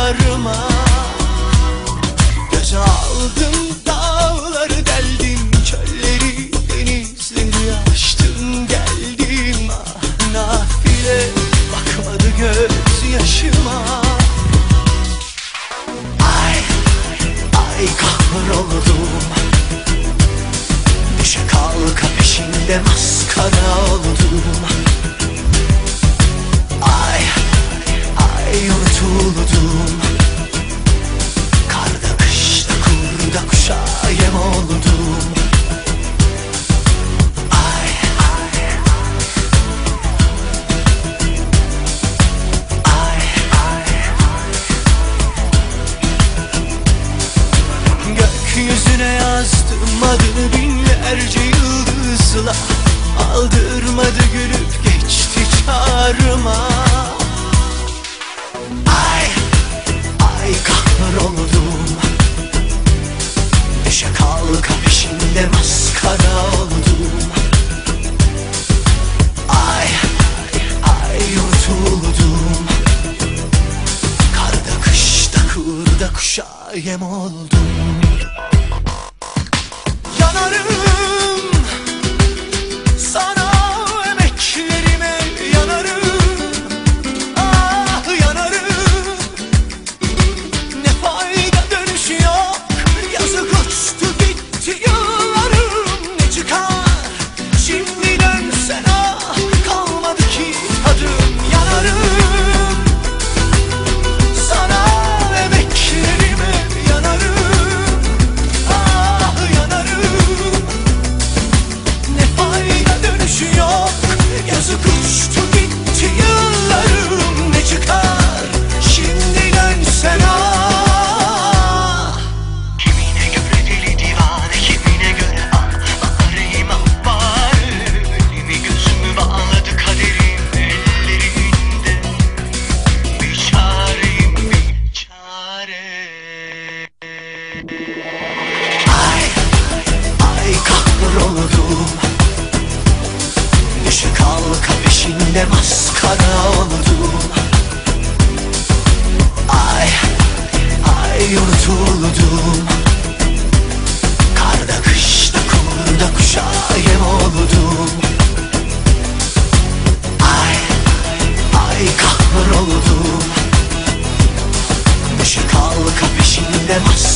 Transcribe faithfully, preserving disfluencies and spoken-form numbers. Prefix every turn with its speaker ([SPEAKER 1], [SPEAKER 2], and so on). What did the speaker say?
[SPEAKER 1] çağrıma. Göze aldım dağları deldim, çölleri denizleri aştım geldim. Ah nafile bakmadı göz yaşıma. Ay ay kahroldum, düşe kalka peşinde maskara oldum. Ay ay unutuldum, karda kışta kurda kuşa yem oldum. Ay ay ay ay gökyüzüne yazdım adını binlerce yıldızla, aldırmadı gülüp geçti çağrıma. Ay ay kahroldum, düşe kalka peşinde maskara oldum. Ay ay unutuldum, karda kışta kurda kuşa yem oldum. Yanarım sana, emeklerime yanarım. Ah yanarım, ne fayda dönüş yok, yazık uçtu gitti yıllarım. Ne çıkar şimdi dönsen, ah kalmadı ki tadım. Yanarım sana, emeklerime yanarım. Ah yanarım, ne fayda dönüş yok, yazık uçtu gitti yıllarım. Ne çıkar şimdi dönsen, ah. Kimine göre deli divane, kimine göre ah bağırayım ah bağır. Elimi gözümü bağladı kaderim ellerinde, bir çareyim bir çare. Ay ay kahroldum, düşe kalka peşinde maskara oldum. Ay ay unutuldum, karda kışta kurda kuşa yem oldum. Ay ay kahroldum, düşe kalka peşinde maskara